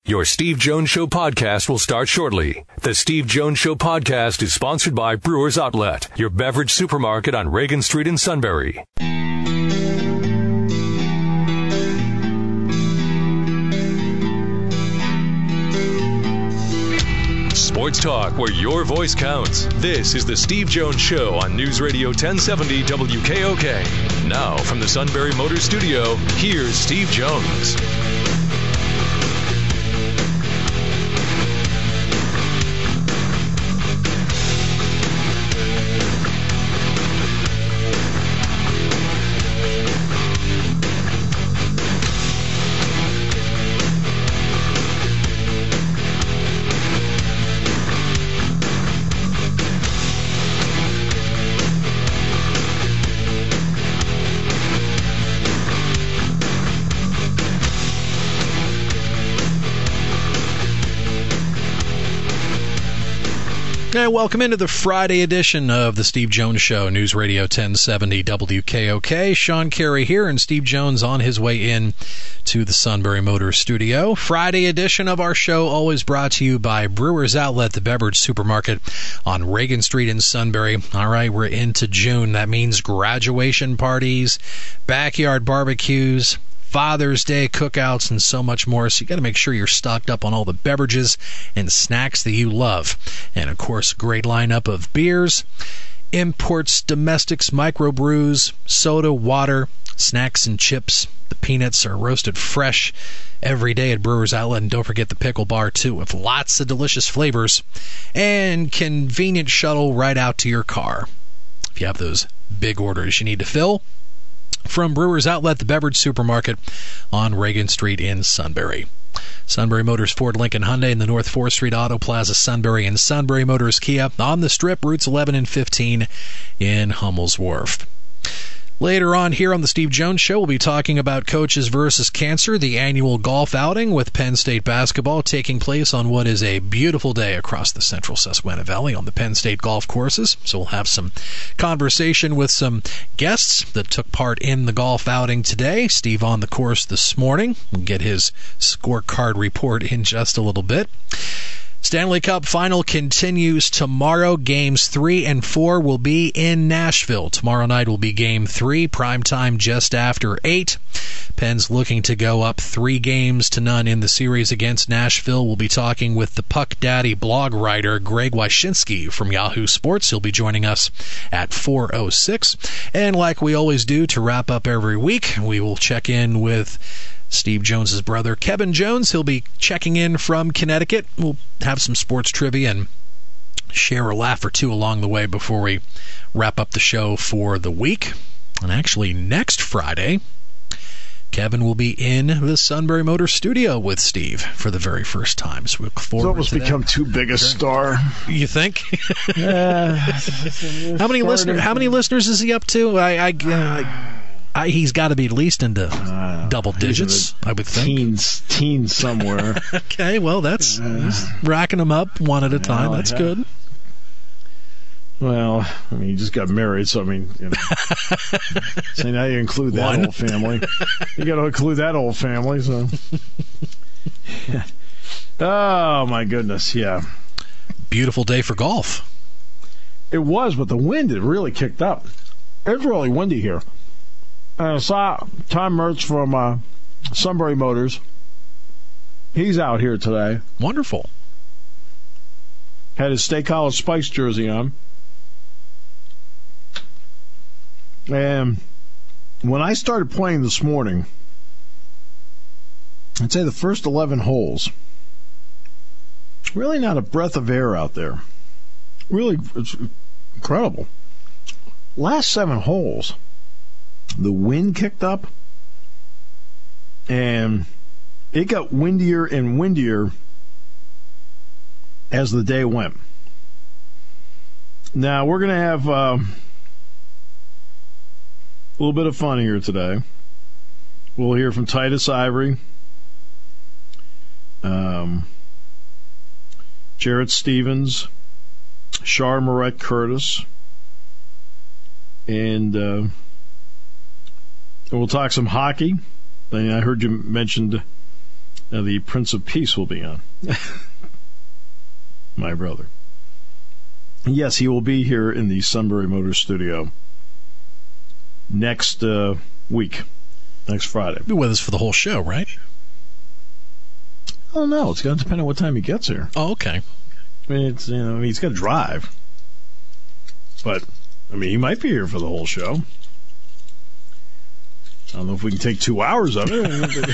Your Steve Jones Show podcast will start shortly. The Steve Jones Show podcast is sponsored by Brewers Outlet, your beverage supermarket on Reagan Street in Sunbury. Sports talk where your voice counts. This is the Steve Jones Show on News Radio 1070 WKOK. Now from the Sunbury Motors Studio, here's Steve Jones. And welcome into the Friday edition of the Steve Jones Show, News Radio 1070 WKOK. Sean Carey here, and Steve Jones on his way in to the Sunbury Motors Studio. Friday edition of our show, always brought to you by Brewers Outlet, the beverage supermarket on Reagan Street in Sunbury. All right, we're into June. That means graduation parties, backyard barbecues, Father's Day cookouts, and so much more. So you got to make sure you're stocked up on all the beverages and snacks that you love. And of course, great lineup of beers, imports, domestics, microbrews, soda, water, snacks and chips. The peanuts are roasted fresh every day at Brewers Outlet. And don't forget the pickle bar too, with lots of delicious flavors and convenient shuttle right out to your car if you have those big orders you need to fill. From Brewers Outlet, the beverage supermarket on Reagan Street in Sunbury. Sunbury Motors Ford Lincoln Hyundai in the North 4th Street Auto Plaza, Sunbury, and Sunbury Motors Kia on the Strip, routes 11 and 15 in Hummel's Wharf. Later on here on the Steve Jones Show, we'll be talking about Coaches versus Cancer, the annual golf outing with Penn State basketball taking place on what is a beautiful day across the central Susquehanna Valley on the Penn State golf courses. So we'll have some conversation with some guests that took part in the golf outing today. Steve on the course this morning. We'll get his scorecard report in just a little bit. Stanley Cup Final continues tomorrow. Games 3 and 4 will be in Nashville. Tomorrow night will be Game 3, primetime just after 8. Penn's looking to go up 3-0 in the series against Nashville. We'll be talking with the Puck Daddy blog writer Greg Wyshynski from Yahoo Sports. He'll be joining us at 4:06. And like we always do to wrap up every week, we will check in with Steve Jones's brother, Kevin Jones. He'll be checking in from Connecticut. We'll have some sports trivia and share a laugh or two along the way before we wrap up the show for the week. And actually, next Friday, Kevin will be in the Sunbury Motors Studio with Steve for the very first time. So we look forward to that. He's almost become too big a star. You think? How many listeners is he up to? He's got to be at least into double digits, I would think. Teens somewhere. Okay, well, that's racking them up one at a time. That's good. Well, I mean, he just got married, so I mean, so now you include that whole family. You got to include that whole family, so. Oh, my goodness, yeah. Beautiful day for golf. It was, but the wind, it really kicked up. It was really windy here. I saw Tom Mertz from Sunbury Motors. He's out here today. Wonderful. Had his State College Spikes jersey on. And when I started playing this morning, I'd say the first 11 holes, really not a breath of air out there. Really, it's incredible. Last 7 holes, the wind kicked up, and it got windier and windier as the day went. Now, we're going to have a little bit of fun here today. We'll hear from Titus Ivory, Jarrett Stevens, Shar Moret Curtis, and we'll talk some hockey. I heard you mentioned the Prince of Peace will be on. My brother. Yes, he will be here in the Sunbury Motors studio next week, next Friday. Be with us for the whole show, right? I don't know. It's going to depend on what time he gets here. Oh, okay. I mean, he's got to drive. But, he might be here for the whole show. I don't know if we can take 2 hours of it.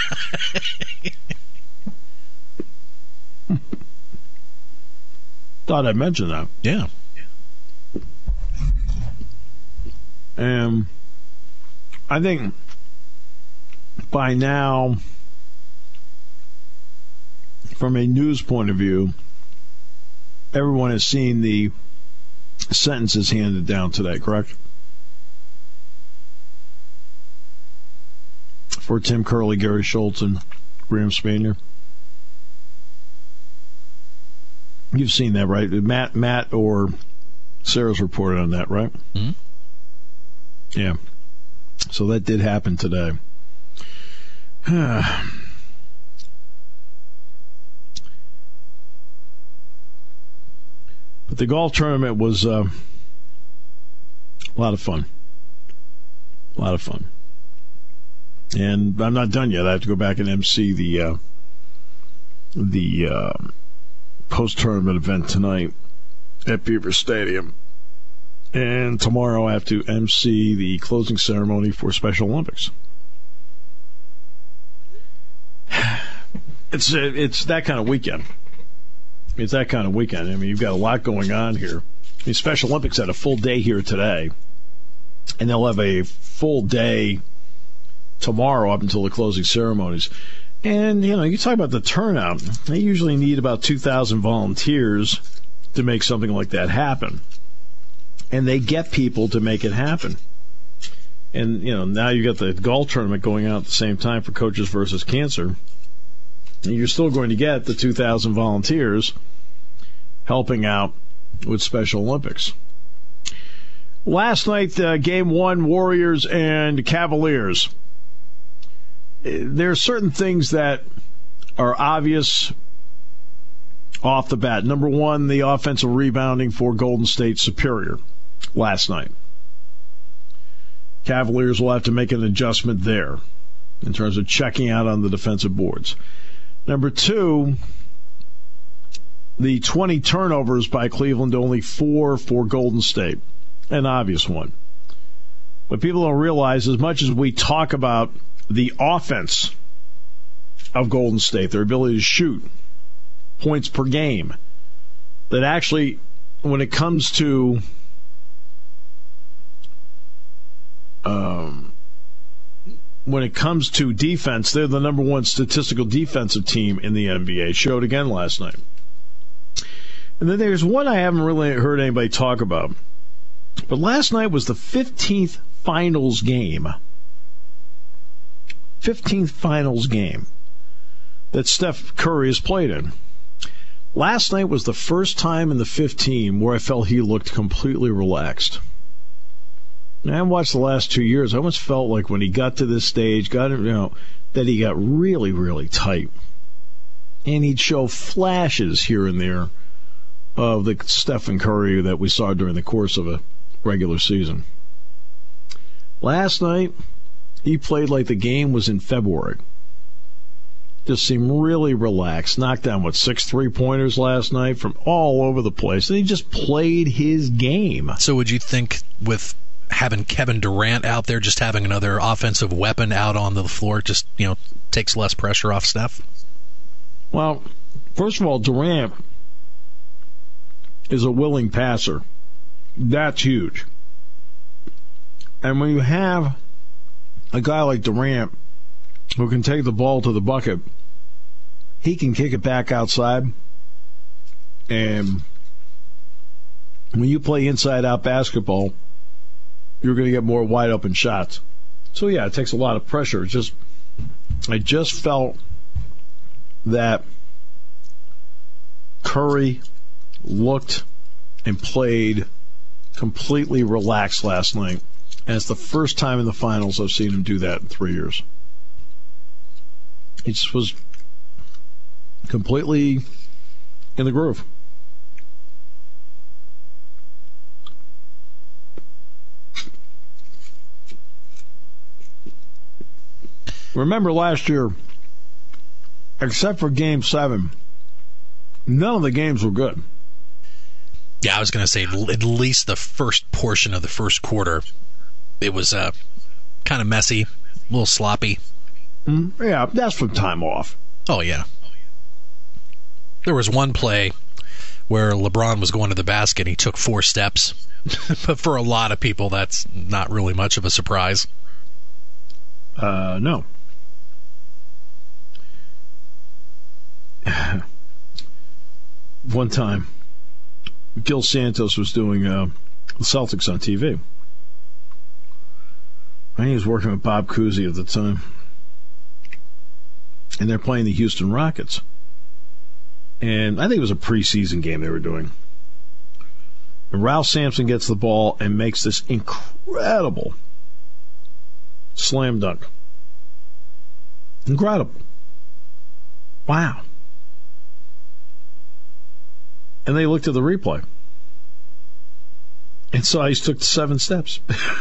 Thought I'd mention that. Yeah. And I think by now, from a news point of view, everyone has seen the sentences handed down today, correct? For Tim Curley, Gary Schultz, and Graham Spanier. You've seen that, right? Matt or Sarah's reported on that, right? Mm-hmm. Yeah. So that did happen today. But the golf tournament was a lot of fun. A lot of fun. And I'm not done yet. I have to go back and MC the post-tournament event tonight at Beaver Stadium. And tomorrow I have to MC the closing ceremony for Special Olympics. It's that kind of weekend. It's that kind of weekend. You've got a lot going on here. Special Olympics had a full day here today, and they'll have a full day tomorrow up until the closing ceremonies. And, you talk about the turnout. They usually need about 2,000 volunteers to make something like that happen. And they get people to make it happen. And, now you got the golf tournament going on at the same time for Coaches versus Cancer. And you're still going to get the 2,000 volunteers helping out with Special Olympics. Last night, Game 1, Warriors and Cavaliers. There are certain things that are obvious off the bat. Number one, the offensive rebounding for Golden State superior last night. Cavaliers will have to make an adjustment there in terms of checking out on the defensive boards. Number two, the 20 turnovers by Cleveland, only 4 for Golden State. An obvious one. But people don't realize, as much as we talk about the offense of Golden State, their ability to shoot, points per game, that actually, when it comes to defense, they're the number one statistical defensive team in the NBA. Showed again last night. And then there's one I haven't really heard anybody talk about. But last night was the 15th finals game. 15th finals game that Steph Curry has played in. Last night was the first time in the 15 where I felt he looked completely relaxed. And I haven't watched the last 2 years. I almost felt like when he got to this stage, that he got really, really tight. And he'd show flashes here and there of the Stephen Curry that we saw during the course of a regular season. Last night, he played like the game was in February. Just seemed really relaxed. Knocked down, 6 3-pointers last night from all over the place. And he just played his game. So would you think with having Kevin Durant out there, just having another offensive weapon out on the floor, just, takes less pressure off Steph? Well, first of all, Durant is a willing passer. That's huge. And when you have a guy like Durant who can take the ball to the bucket, he can kick it back outside. And when you play inside-out basketball, you're going to get more wide-open shots. So, yeah, it takes a lot of pressure. I just felt that Curry looked and played completely relaxed last night. And it's the first time in the finals I've seen him do that in 3 years. It just was completely in the groove. Remember last year, except for Game 7, none of the games were good. Yeah, I was going to say at least the first portion of the first quarter, it was kind of messy, a little sloppy. Yeah, that's from time off. Oh, yeah. There was one play where LeBron was going to the basket and he took 4 steps. But for a lot of people, that's not really much of a surprise. No. One time, Gil Santos was doing the Celtics on TV. I think he was working with Bob Cousy at the time. And they're playing the Houston Rockets. And I think it was a preseason game they were doing. And Ralph Sampson gets the ball and makes this incredible slam dunk. Incredible. Wow. And they looked at the replay. And saw he took 7 steps.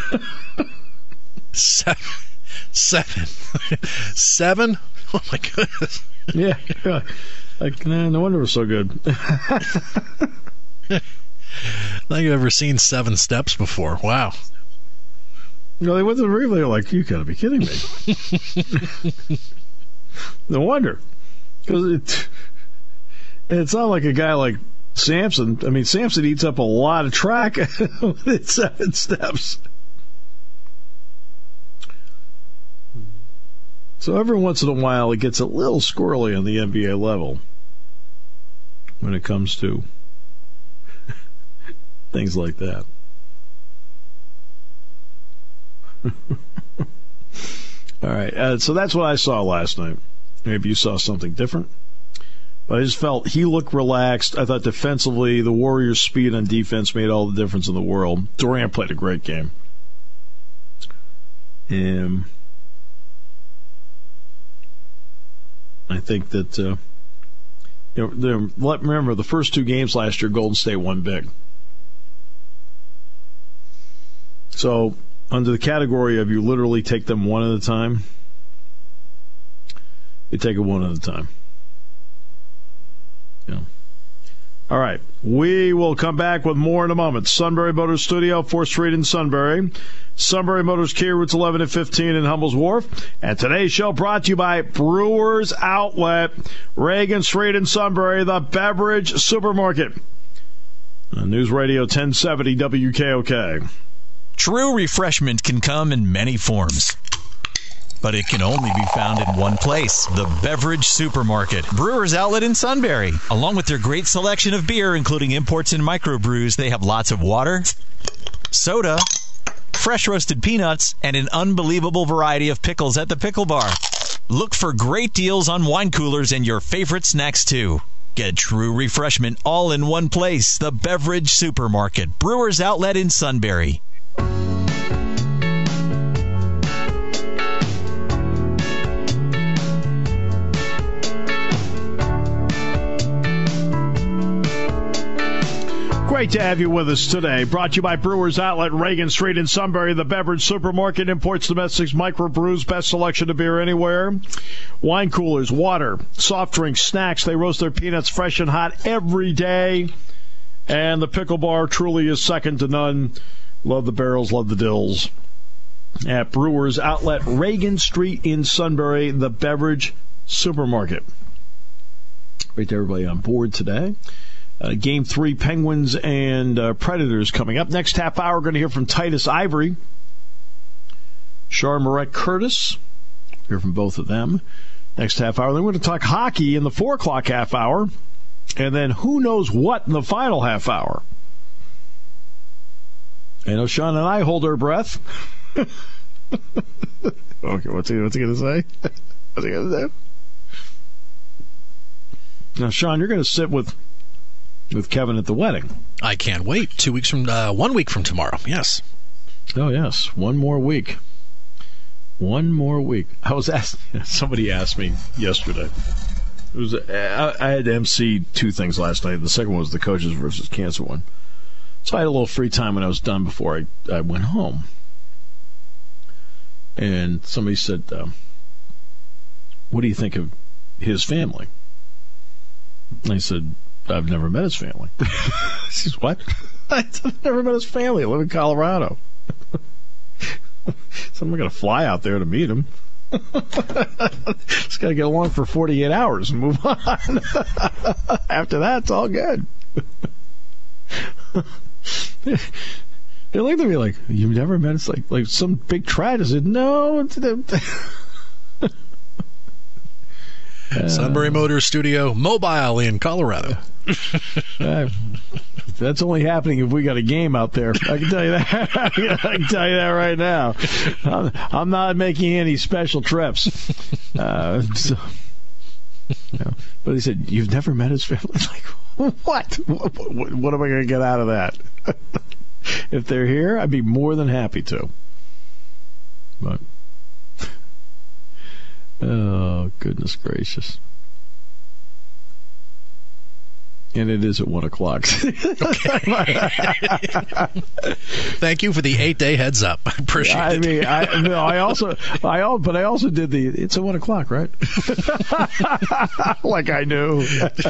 7? Oh, my goodness. Yeah. Like, no wonder it was so good. I don't think I've ever seen 7 steps before. Wow. They went to the replay, they're like, you gotta be kidding me. No wonder. Because it's not like a guy like Sampson. I mean, Sampson eats up a lot of track with 7 steps. So every once in a while, it gets a little squirrely on the NBA level when it comes to things like that. All right, so that's what I saw last night. Maybe you saw something different. But I just felt he looked relaxed. I thought defensively, the Warriors' speed on defense made all the difference in the world. Durant played a great game. And I think that, remember, the first 2 games last year, Golden State won big. So, under the category of you literally take them one at a time, you take it one at a time. Yeah. All right. We will come back with more in a moment. Sunbury Motors Studio, 4th Street in Sunbury. Sunbury Motors Kia, routes 11 and 15 in Hummel's Wharf. And today's show brought to you by Brewers Outlet, Reagan Street in Sunbury, the beverage supermarket. News Radio 1070 WKOK. True refreshment can come in many forms, but it can only be found in one place, the Beverage Supermarket. Brewers Outlet in Sunbury. Along with their great selection of beer, including imports and microbrews, they have lots of water, soda, fresh roasted peanuts, and an unbelievable variety of pickles at the pickle bar. Look for great deals on wine coolers and your favorite snacks, too. Get true refreshment all in one place, the Beverage Supermarket. Brewers Outlet in Sunbury. Great to have you with us today. Brought to you by Brewers Outlet, Reagan Street in Sunbury, the beverage supermarket, imports, domestics, microbrews, best selection of beer anywhere. Wine coolers, water, soft drinks, snacks. They roast their peanuts fresh and hot every day. And the pickle bar truly is second to none. Love the barrels, love the dills. At Brewers Outlet, Reagan Street in Sunbury, the beverage supermarket. Great to everybody on board today. Game 3, Penguins and Predators coming up. Next half hour, we're going to hear from Titus Ivory, Char Marette Curtis. Hear from both of them. Next half hour. Then we're going to talk hockey in the 4 o'clock half hour. And then who knows what in the final half hour. I know Sean and I hold our breath. Okay, what's he going to say? What's he going to say? Now, Sean, you're going to sit with Kevin at the wedding. I can't wait. 2 weeks from 1 week from tomorrow. Yes. Oh yes, 1 more week. 1 more week. I was asked. Somebody asked me yesterday. It was. I had to MC 2 things last night. The second one was the coaches versus cancer one. So I had a little free time when I was done before I went home. And somebody said, what do you think of his family? And I said, I've never met his family. She says, what? I've never met his family. I live in Colorado. So I'm not going to fly out there to meet him. Just got to get along for 48 hours and move on. After that, it's all good. They looked at me like, you've never met? It's like some big tragedy. I said, no. Sunbury Motors Studio, Mobile in Colorado. That's only happening if we got a game out there. I can tell you that. I can tell you that right now. I'm not making any special trips. But he said, you've never met his family? Like, what? What am I going to get out of that? If they're here, I'd be more than happy to. But, oh, goodness gracious. And it is at 1 o'clock. Thank you for the 8-day heads up. I appreciate it. I also did it's at 1 o'clock, right? Like I knew.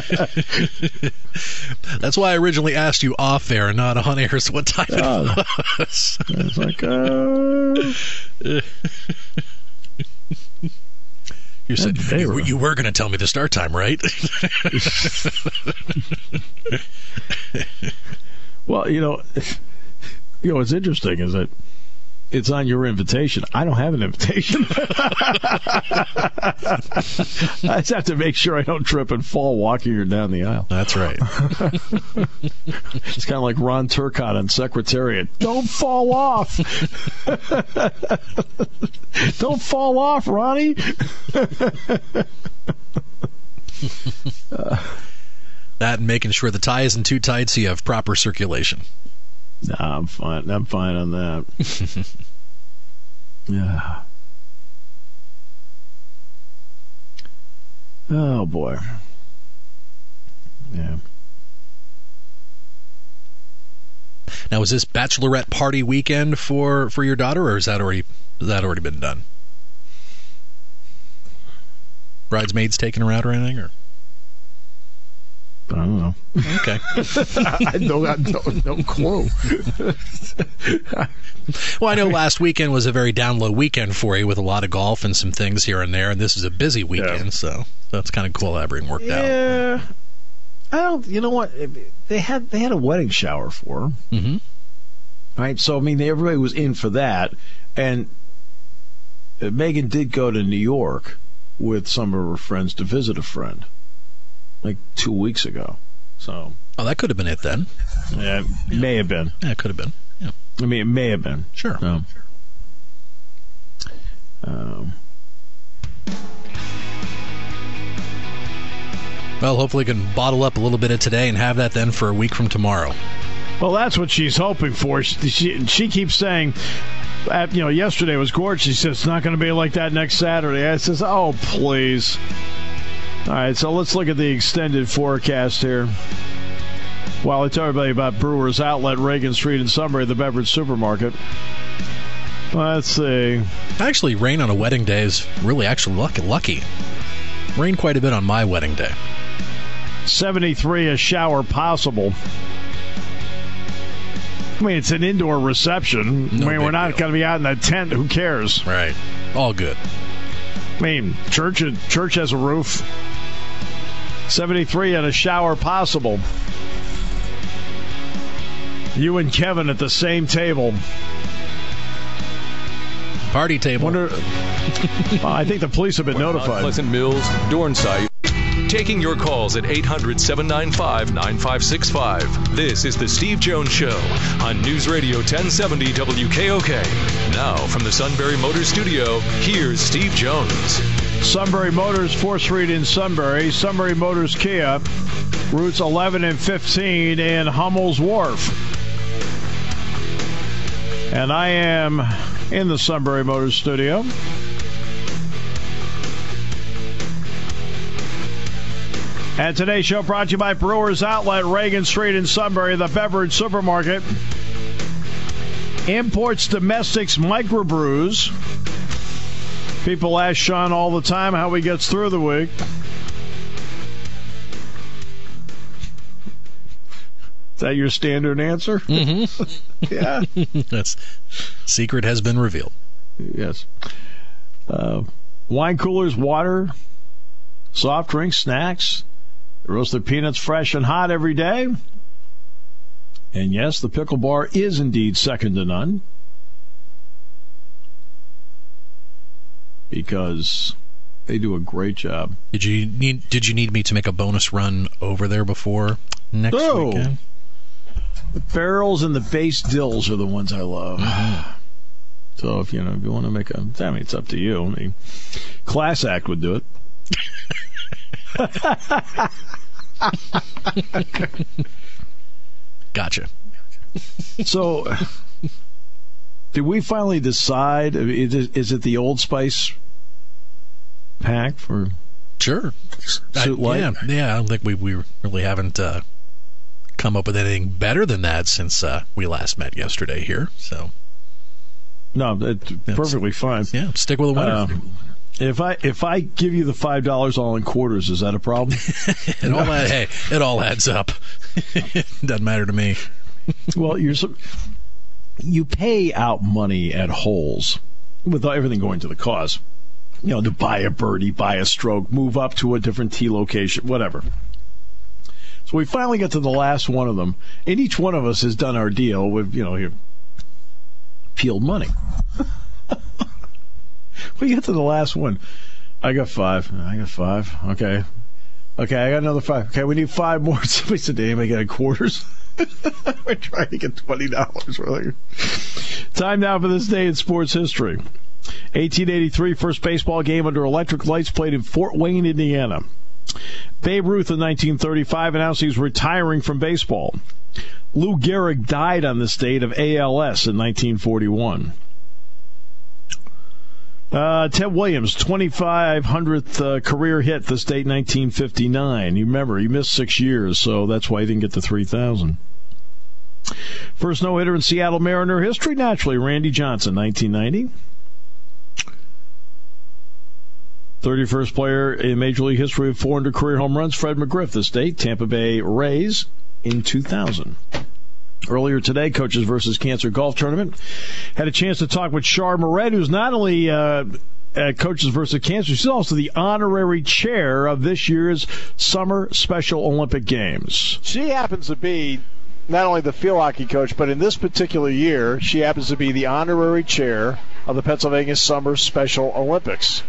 That's why I originally asked you off air and not on air. So what time it was? It's like, You said you were going to tell me the start time, right? Well, what's interesting is that it's on your invitation. I don't have an invitation. I just have to make sure I don't trip and fall walking her down the aisle. That's right. It's kind of like Ron Turcotte on Secretariat. Don't fall off. Don't fall off, Ronnie. That and making sure the tie isn't too tight so you have proper circulation. No, I'm fine. I'm fine on that. Yeah. Oh boy. Yeah. Now, is this bachelorette party weekend for your daughter, or has that already been done? Bridesmaids taking her out or anything, or? I don't know. Okay. I got no clue. Well, I know last weekend was a very down low weekend for you with a lot of golf and some things here and there, and this is a busy weekend, so that's kind of cool how everything worked out. Yeah. I don't. You know what? They had a wedding shower for her. Mm-hmm. Right. So I mean, everybody was in for that, and Megan did go to New York with some of her friends to visit a friend, like 2 weeks ago. So. Oh, that could have been it then. Yeah, it may have been. Yeah, it could have been. Yeah. I mean, it may have been. Sure. Well, hopefully we can bottle up a little bit of today and have that then for a week from tomorrow. Well, that's what she's hoping for. She keeps saying, yesterday was gorgeous. She says it's not going to be like that next Saturday. I says, oh, please. All right, so let's look at the extended forecast here. While I tell everybody about Brewers Outlet, Reagan Street in Sunbury, the beverage supermarket. Let's see. Actually, rain on a wedding day is really actually lucky. Rained quite a bit on my wedding day. 73, a shower possible. I mean, it's an indoor reception. We're not going to be out in a tent. Who cares? Right. All good. I mean, church has a roof. 73 and a shower possible. You and Kevin at the same table. Party table. I think the police have been notified. Pleasant Mills, Dornside. Taking your calls at 800-795-9565. This is the Steve Jones Show on News Radio 1070 WKOK. Now, from the Sunbury Motors Studio, here's Steve Jones. Sunbury Motors, 4th Street in Sunbury. Sunbury Motors Kia, routes 11 and 15 in Hummel's Wharf. And I am in the Sunbury Motors studio. And today's show brought to you by Brewers Outlet, Reagan Street in Sunbury, the beverage supermarket. Imports, domestics, microbrews. People ask Sean all the time how he gets through the week. Is that your standard answer? Mm-hmm. Yeah. That's secret has been revealed. Yes. Wine coolers, water, soft drinks, snacks. Roasted peanuts fresh and hot every day. And yes, the pickle bar is indeed second to none. Because they do a great job. Did you need me to make a bonus run over there before next weekend? The barrels and the base dills are the ones I love. Mm-hmm. So if you want to make it's up to you. I mean, Class Act would do it. Gotcha. So, did we finally decide? Is it the Old Spice pack for? Sure. Suit Light? Yeah. I don't think we really haven't come up with anything better than that since we last met yesterday here. So. No, it's perfectly fine. Yeah, stick with the winner. If I give you the $5 all in quarters, is that a problem? It all adds up. Doesn't matter to me. Well, you pay out money at holes with everything going to the cause. To buy a birdie, buy a stroke, move up to a different tee location, whatever. So we finally get to the last one of them, and each one of us has done our deal with peeled money. We get to the last one. I got 5. Okay, I got another 5. Okay, we need 5 more. Somebody said, "Damn, I got quarters." We're trying to get $20. Time now for this day in sports history. 1883, first baseball game under electric lights played in Fort Wayne, Indiana. Babe Ruth in 1935 announced he was retiring from baseball. Lou Gehrig died on this date of ALS in 1941. Ted Williams, 2,500th career hit this date, 1959. You remember, he missed 6 years, so that's why he didn't get to 3,000. First no-hitter in Seattle Mariner history, naturally, Randy Johnson, 1990. 31st player in Major League history with 400 career home runs, Fred McGriff, this date, Tampa Bay Rays, in 2000. Earlier today, Coaches versus Cancer Golf Tournament. Had a chance to talk with Char Moret, who's not only at Coaches versus Cancer, she's also the honorary chair of this year's Summer Special Olympic Games. She happens to be not only the field hockey coach, but in this particular year, she happens to be the honorary chair of the Pennsylvania Summer Special Olympics.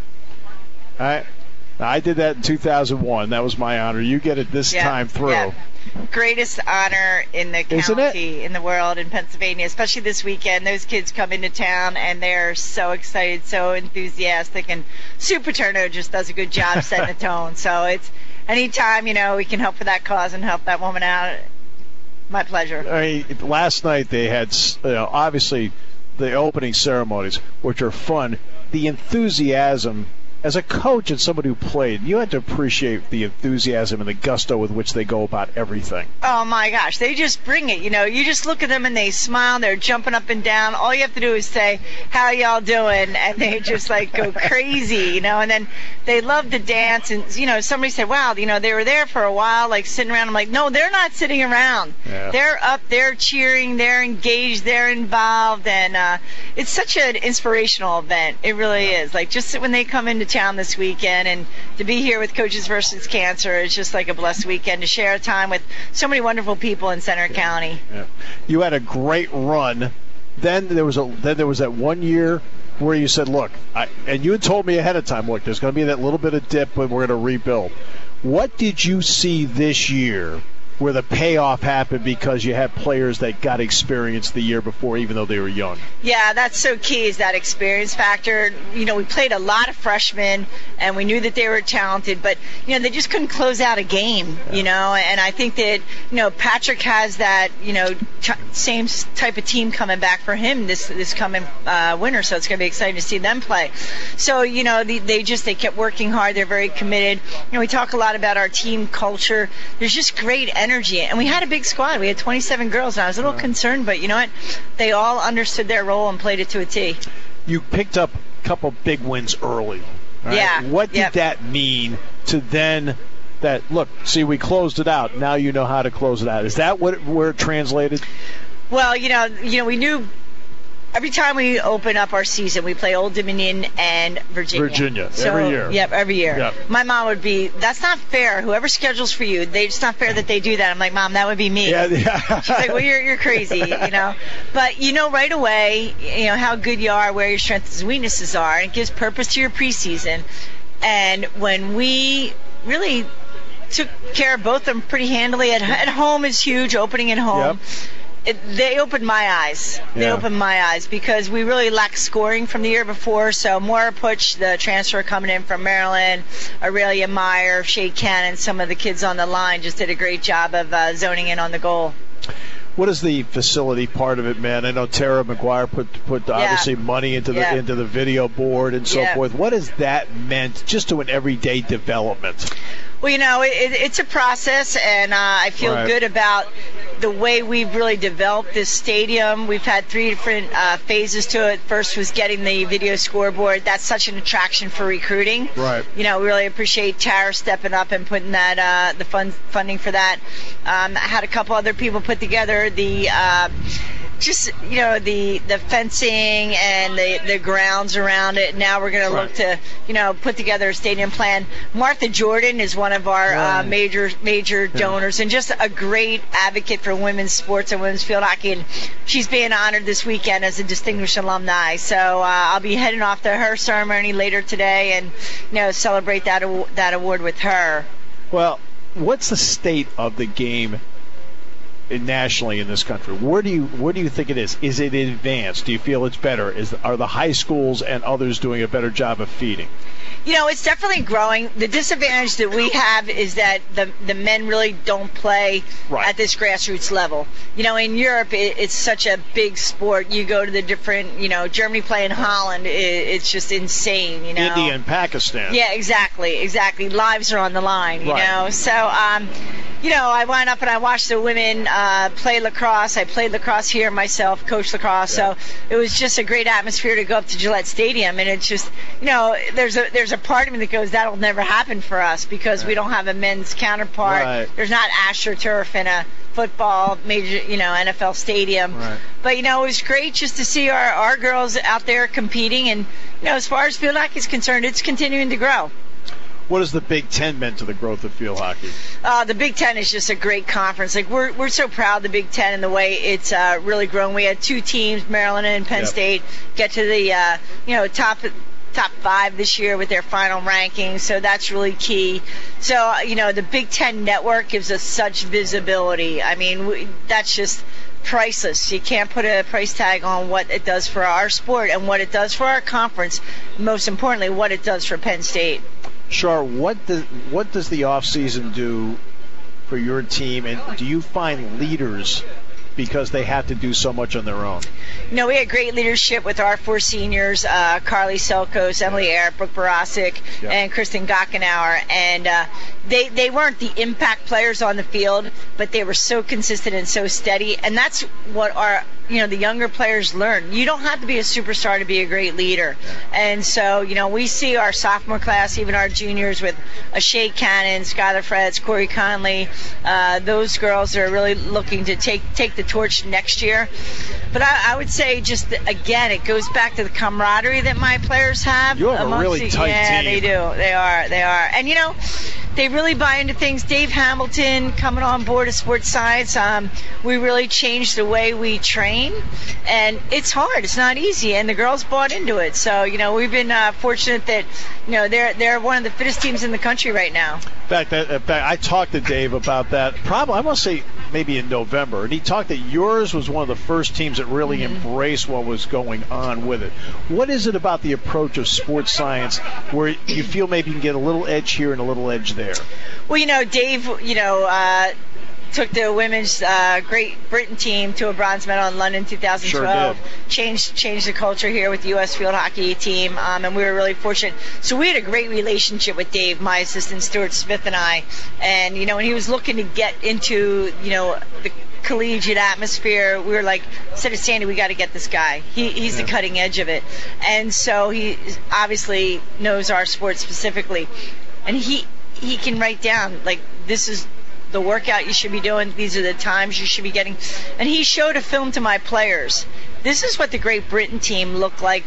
I did that in 2001. That was my honor. You get it this time through. Yeah. Greatest honor in the county, in the world, in Pennsylvania, especially this weekend. Those kids come into town, and they're so excited, so enthusiastic, and Sue Paterno just does a good job setting the tone. So it's anytime, we can help for that cause and help that woman out, my pleasure. I mean, last night they had, obviously, the opening ceremonies, which are fun. The enthusiasm. As a coach and somebody who played, you had to appreciate the enthusiasm and the gusto with which they go about everything. Oh, my gosh. They just bring it. You just look at them and they smile. They're jumping up and down. All you have to do is say, "How y'all doing?" And they just, go crazy, And then they love to dance. And, somebody said, "Wow, they were there for a while, sitting around." I'm like, no, they're not sitting around. Yeah. They're up, they're cheering, they're engaged, they're involved. And it's such an inspirational event. It really is. Just when they come into town this weekend, and to be here with Coaches versus Cancer is just like a blessed weekend to share time with so many wonderful people in Center County. Yeah. You had a great run. Then there was that 1 year where you said, "Look," and you had told me ahead of time, "Look, there's going to be that little bit of dip, but we're going to rebuild." What did you see this year where the payoff happened because you had players that got experience the year before, even though they were young. Yeah, that's so key, is that experience factor. We played a lot of freshmen, and we knew that they were talented, but, they just couldn't close out a game, and I think that, Patrick has that, same type of team coming back for him this coming winter, so it's going to be exciting to see them play. So, they kept working hard. They're very committed. We talk a lot about our team culture. There's just great energy, and we had a big squad. We had 27 girls, and I was a little concerned, but you know what? They all understood their role and played it to a T. You picked up a couple big wins early. Right? Yeah. What did that mean to then that, look, see, we closed it out. Now you know how to close it out. Is that where it translated? Well, we knew every time we open up our season, we play Old Dominion and Virginia. Every year. Yep, every year. Yep. My mom would be, that's not fair. Whoever schedules for you, it's not fair that they do that. I'm like, Mom, that would be me. Yeah. She's like, well, you're crazy, But right away, how good you are, where your strengths and weaknesses are. And it gives purpose to your preseason. And when we really took care of both of them pretty handily, at home is huge, opening at home. Yep. They opened my eyes. They opened my eyes because we really lacked scoring from the year before. So Moira Putsch, the transfer coming in from Maryland, Aurelia Meyer, Shea Cannon, some of the kids on the line just did a great job of zoning in on the goal. What is the facility part of it, man? I know Tara McGuire put obviously money into the video board and so forth. What has that meant just to an everyday development? Well, it's a process, and I feel good about the way we've really developed this stadium. We've had 3 different phases to it. First was getting the video scoreboard. That's such an attraction for recruiting. Right. We really appreciate Tara stepping up and putting that the funding for that. I had a couple other people put together the the fencing and the grounds around it. Now we're going to look to, put together a stadium plan. Martha Jordan is one of our major donors and just a great advocate for women's sports and women's field hockey. And she's being honored this weekend as a distinguished alumni. So I'll be heading off to her ceremony later today and, celebrate that award with her. Well, what's the state of the game nationally in this country? Where do you think it is? Is it advanced? Do you feel it's better? Are the high schools and others doing a better job of feeding? It's definitely growing. The disadvantage that we have is that the men really don't play at this grassroots level. In Europe, it's such a big sport. You go to the different, Germany playing Holland, it's just insane, India and Pakistan. Yeah, exactly. Lives are on the line, So, I went up and I watched the women play lacrosse. I played lacrosse here myself, coached lacrosse. So it was just a great atmosphere to go up to Gillette Stadium. And it's just, there's a part of me that goes, that'll never happen for us because we don't have a men's counterpart. Right. There's not AstroTurf in a football major, NFL stadium. Right. But, it was great just to see our girls out there competing. And, as far as field hockey is concerned, it's continuing to grow. What has the Big Ten meant to the growth of field hockey? The Big Ten is just a great conference. We're so proud of the Big Ten and the way it's really grown. We had 2 teams, Maryland and Penn State, get to the top 5 this year with their final rankings, so that's really key. So, the Big Ten network gives us such visibility. I mean, that's just priceless. You can't put a price tag on what it does for our sport and what it does for our conference, most importantly, what it does for Penn State. Shar, what does the off-season do for your team, and do you find leaders because they have to do so much on their own? We had great leadership with our 4 seniors, Carly Selkos, Emily Ayer, Brooke Barasic, and Kristen Gockenauer. And they weren't the impact players on the field, but they were so consistent and so steady. And that's what our the younger players learn. You don't have to be a superstar to be a great leader. And so, we see our sophomore class, even our juniors with Shea Cannon, Skylar Freds, Corey Conley, those girls are really looking to take the torch next year. But I would say just, again, it goes back to the camaraderie that my players have. You have a really tight team. Yeah, they do. They are. And, they really buy into things. Dave Hamilton coming on board as sports science, we really changed the way we train, and it's hard. It's not easy, and the girls bought into it. So, we've been fortunate that, they're one of the fittest teams in the country right now. In fact, I talked to Dave about that. Probably, I want to say maybe in November, and he talked that yours was one of the first teams that really embraced what was going on with it. What is it about the approach of sports science where you feel maybe you can get a little edge here and a little edge there? Well, Dave, took the women's Great Britain team to a bronze medal in London 2012. Sure changed the culture here with the U.S. field hockey team, and we were really fortunate. So we had a great relationship with Dave, my assistant Stuart Smith, and I. And when he was looking to get into the collegiate atmosphere, we were like, said to Sandy, we got to get this guy. He's the cutting edge of it, and so he obviously knows our sport specifically, and he can write down, like, this is the workout you should be doing, these are the times you should be getting. And he showed a film to my players. This is what the Great Britain team looked like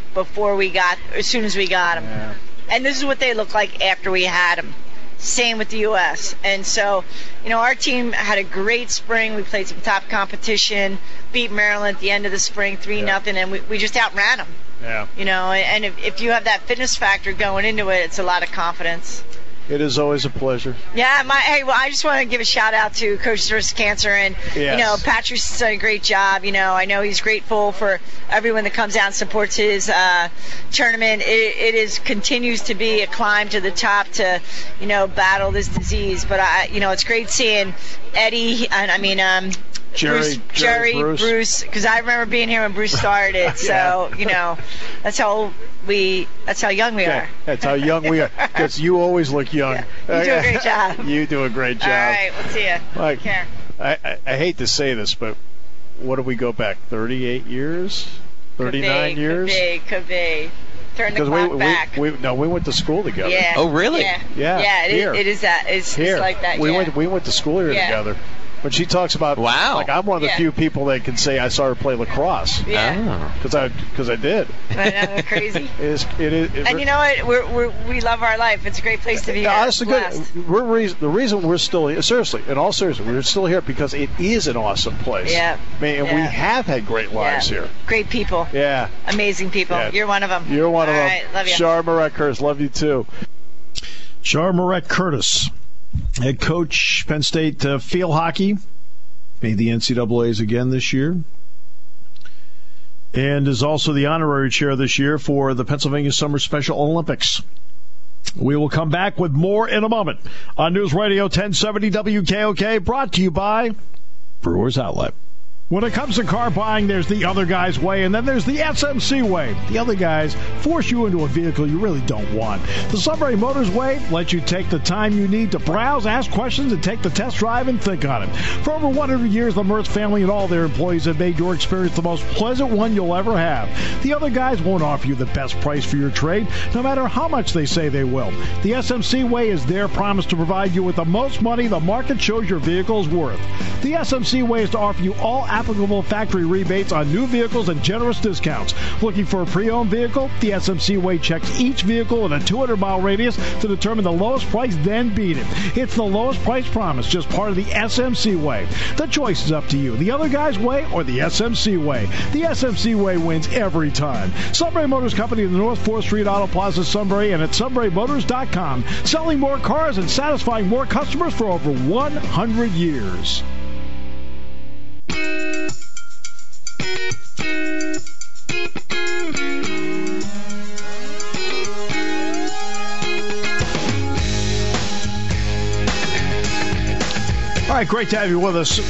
as soon as we got them. Yeah. And this is what they look like after we had them. Same with the U.S. And so, our team had a great spring. We played some top competition, beat Maryland at the end of the spring 3-0, and we just outran them. Yeah. And if you have that fitness factor going into it, it's a lot of confidence. It is always a pleasure. Yeah, I just want to give a shout out to Coach Zurst Cancer, and Patrick's done a great job. I know he's grateful for everyone that comes out and supports his tournament. It continues to be a climb to the top to battle this disease. But it's great seeing Eddie and Jerry, Bruce, because I remember being here when Bruce started. So that's how young we are. That's how young we are. Because you always look young. Yeah. You do a great job. You do a great job. All right, we'll see you. Like, Take care. I hate to say this, but what do we go back? 38 years? 39 years? Could be. Turn the clock back. We went to school together. Yeah. Oh, really? Yeah. It is that. It's like that. We went to school here together. When she talks about, like, I'm one of the few people that can say I saw her play lacrosse. Yeah. Because I did. I know, crazy. It is. And you know what? We love our life. It's a great place to be. Honestly, the reason we're still here, seriously, in all seriousness, we're still here because it is an awesome place. Yeah. And we have had great lives here. Great people. Yeah. Amazing people. Yeah. You're one of them. You're one of them. All right, love you. Char Moret-Curtis, love you too. Char Moret-Curtis, head coach, Penn State field hockey, made the NCAAs again this year, and is also the honorary chair this year for the Pennsylvania Summer Special Olympics. We will come back with more in a moment on News Radio 1070 WKOK, brought to you by Brewers Outlet. When it comes to car buying, there's the other guy's way, and then there's the SMC way. The other guys force you into a vehicle you really don't want. The Sunbury Motors way lets you take the time you need to browse, ask questions, and take the test drive and think on it. For over 100 years, the Mertz family and all their employees have made your experience the most pleasant one you'll ever have. The other guys won't offer you the best price for your trade, no matter how much they say they will. The SMC way is their promise to provide you with the most money the market shows your vehicle is worth. The SMC way is to offer you all applicable factory rebates on new vehicles and generous discounts. Looking for a pre-owned vehicle? The SMC way checks each vehicle in a 200-mile radius to determine the lowest price, then beat it. It's the lowest price promise, just part of the SMC way. The choice is up to you, the other guy's way or the SMC way. The SMC way wins every time. Sunbury Motors Company in the North 4th Street Auto Plaza, Sunbury, and at sunburymotors.com. Selling more cars and satisfying more customers for over 100 years. All right, great to have you with us.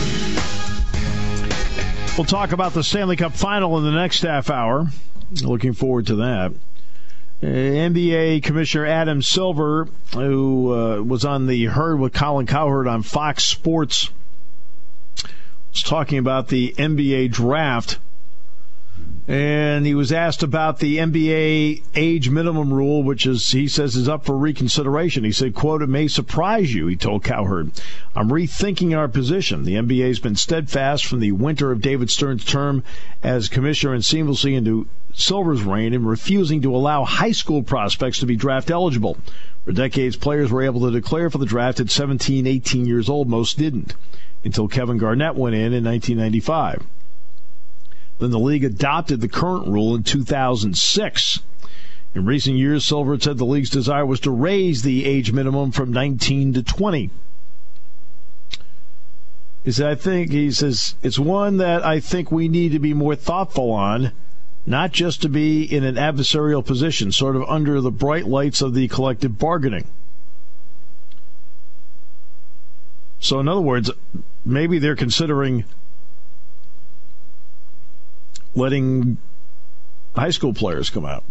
We'll talk about the Stanley Cup Final in the next half hour. Looking forward to that. NBA Commissioner Adam Silver, who was on the Herd with Colin Cowherd on Fox Sports, was talking about the NBA draft. And he was asked about the NBA age minimum rule, which he says is up for reconsideration. He said, quote, "It may surprise you," he told Cowherd. "I'm rethinking our position. The NBA has been steadfast from the winter of David Stern's term as commissioner and seamlessly into Silver's reign in refusing to allow high school prospects to be draft eligible. For decades, players were able to declare for the draft at 17, 18 years old. Most didn't, until Kevin Garnett went in 1995. Then the league adopted the current rule in 2006. In recent years, Silver said the league's desire was to raise the age minimum from 19 to 20. He says, it's one that I think we need to be more thoughtful on, not just to be in an adversarial position, sort of under the bright lights of the collective bargaining. So in other words, maybe they're considering letting high school players come out.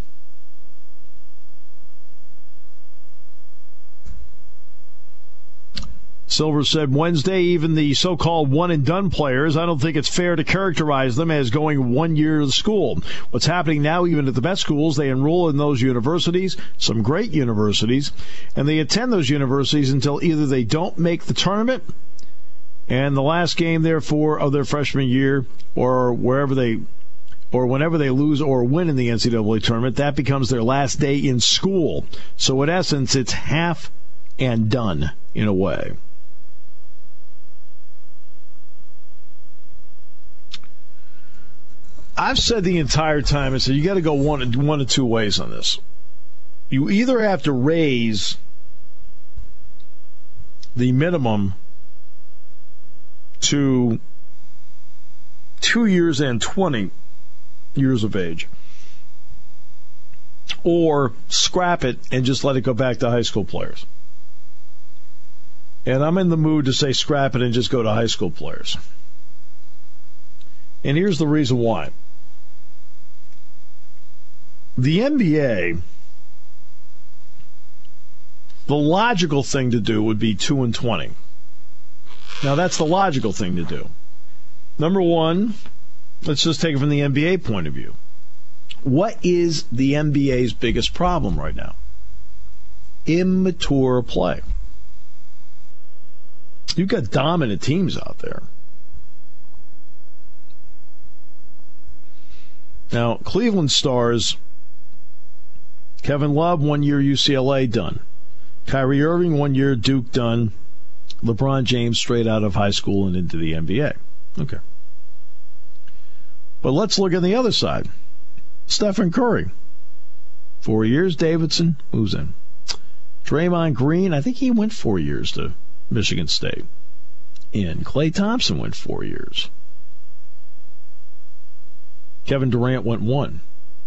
Silver said Wednesday, even the so-called one-and-done players, I don't think it's fair to characterize them as going 1 year to school. What's happening now, even at the best schools, they enroll in those universities, some great universities, and they attend those universities until either they don't make the tournament and the last game, therefore, of their freshman year, or whenever they lose or win in the NCAA tournament, that becomes their last day in school. So in essence, it's half and done in a way. I've said the entire time, I said you got to go one of two ways on this. You either have to raise the minimum to 2 years and 20 years of age, or scrap it and just let it go back to high school players. And I'm in the mood to say scrap it and just go to high school players. And here's the reason why. The NBA, the logical thing to do would be 2 and 20. Now, that's the logical thing to do. Number one, let's just take it from the NBA point of view. What is the NBA's biggest problem right now? Immature play. You've got dominant teams out there. Now, Cleveland Stars, Kevin Love, 1 year UCLA, done. Kyrie Irving, 1 year Duke, done. LeBron James, straight out of high school and into the NBA. Okay. But let's look at the other side. Stephen Curry, 4 years. Davidson moves in. Draymond Green, I think he went 4 years to Michigan State. And Klay Thompson went 4 years. Kevin Durant went 1.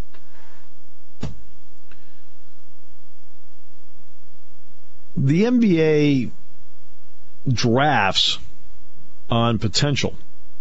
The NBA drafts on potential.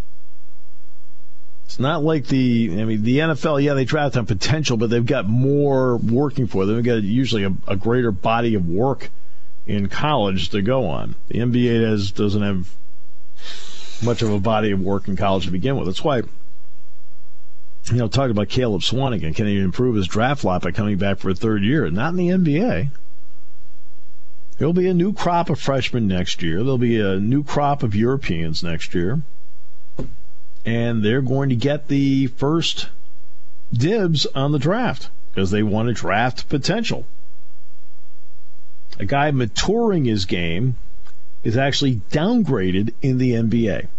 It's not like the NFL, yeah, they draft on potential, but they've got more working for them. They've got usually a greater body of work in college to go on. The NBA doesn't have much of a body of work in college to begin with. That's why, talking about Caleb Swanigan, can he improve his draft lot by coming back for a third year? Not in the NBA. There'll be a new crop of freshmen next year. There'll be a new crop of Europeans next year. And they're going to get the first dibs on the draft because they want to draft potential. A guy maturing his game is actually downgraded in the NBA.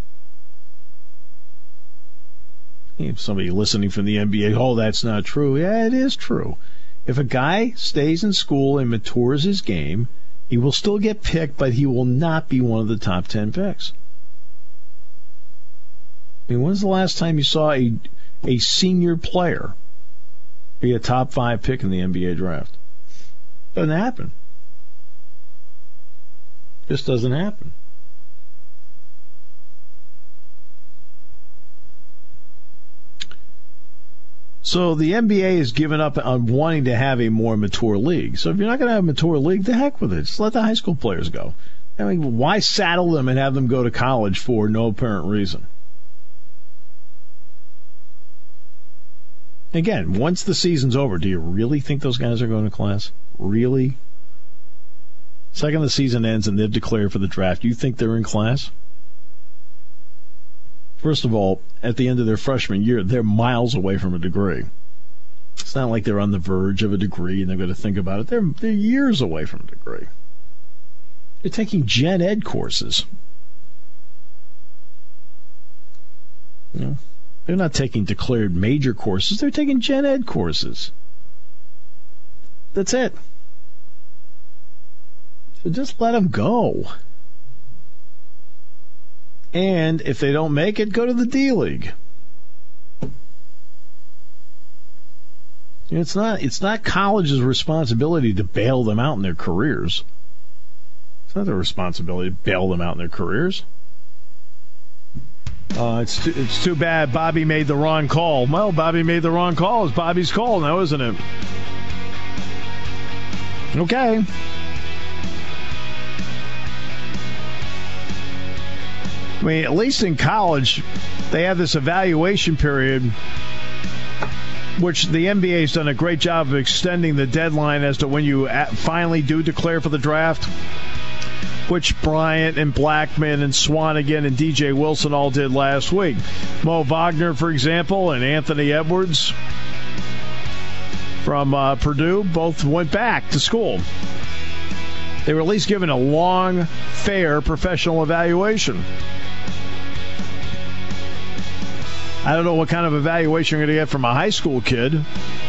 Somebody listening from the NBA, oh, that's not true. Yeah, it is true. If a guy stays in school and matures his game, he will still get picked, but he will not be one of the top 10 picks. When's the last time you saw a senior player be a top 5 pick in the NBA draft? Doesn't happen. Just doesn't happen. So the NBA has given up on wanting to have a more mature league. So if you're not going to have a mature league, the heck with it. Just let the high school players go. Why saddle them and have them go to college for no apparent reason? Again, once the season's over, do you really think those guys are going to class? Really? Second the season ends and they've declared for the draft, you think they're in class? First of all, at the end of their freshman year, they're miles away from a degree. It's not like they're on the verge of a degree and they're going to think about it. They're years away from a degree. They're taking gen ed courses. You know, they're not taking declared major courses. They're taking gen ed courses. That's it. So just let them go. And if they don't make it, go to the D-League. It's not college's responsibility to bail them out in their careers. It's not their responsibility to bail them out in their careers. It's too bad Bobby made the wrong call. Well, Bobby made the wrong call. It's Bobby's call now, isn't it? Okay. I mean, at least in college, they have this evaluation period, which the NBA has done a great job of extending the deadline as to when you finally do declare for the draft, which Bryant and Blackman and Swanigan and DJ Wilson all did last week. Mo Wagner, for example, and Anthony Edwards from Purdue both went back to school. They were at least given a long, fair professional evaluation. I don't know what kind of evaluation you're going to get from a high school kid.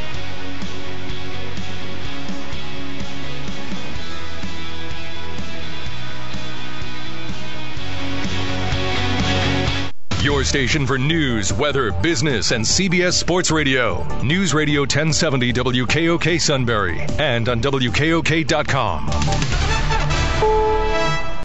Your station for news, weather, business, and CBS Sports Radio. News Radio 1070 WKOK Sunbury and on WKOK.com.